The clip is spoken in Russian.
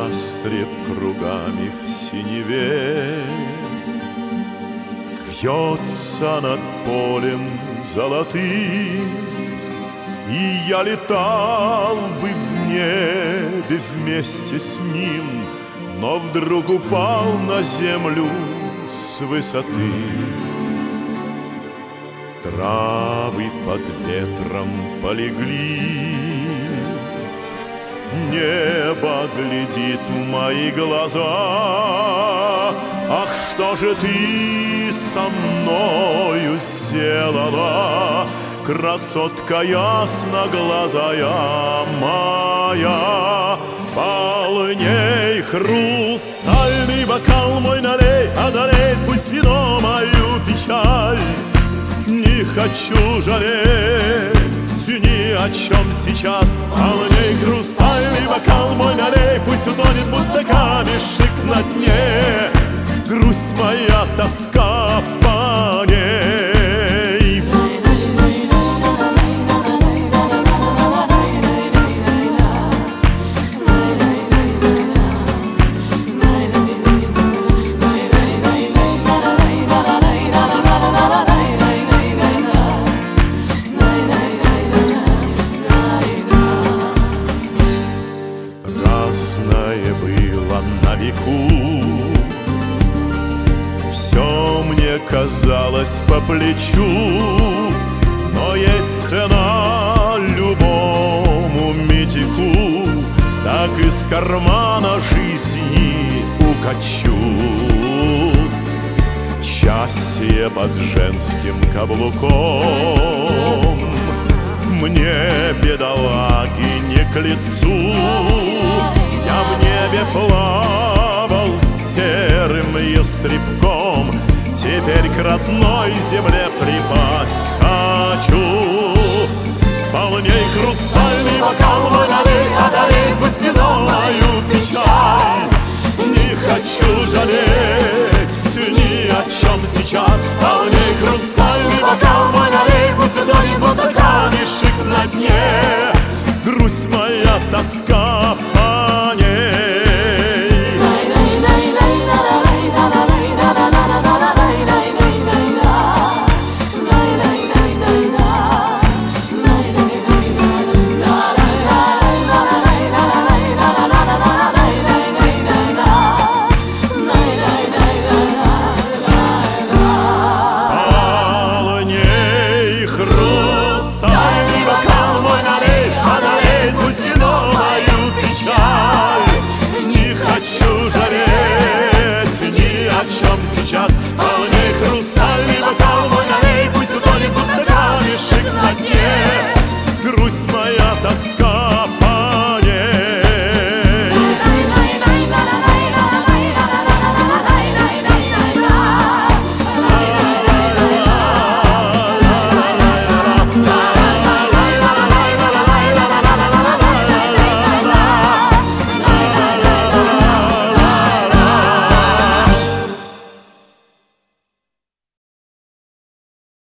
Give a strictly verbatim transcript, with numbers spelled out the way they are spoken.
ястреб кругами в синеве вьется над полем золотым, и я летал бы в небе вместе с ним, но вдруг упал на землю с высоты. Травы под ветром полегли, небо глядит в мои глаза. Ах, что же ты со мною сделала, красотка ясноглазая моя? Полней хрустальный бокал мой налей, одолей пусть вино мою печаль. Не хочу жалеть ни о чем сейчас. Полней хрустальный бокал мой налей, пусть утонет, будто камешек на дне, грусть моя, тоска по ней. Разное было на веку, все мне казалось по плечу, но есть цена любому митику, так из кармана жизни укачусь. Счастье под женским каблуком мне, бедолаги, не к лицу. Я в небе плавал серым ястребком, теперь к родной земле припасть хочу. Полней хрустальный бокал мой налей, одолей пусть вино мою печаль. Не хочу жалеть ни о чем сейчас. Полней хрустальный бокал мой налей, пусть утонет, будто камешек на дне, грусть моя, тоска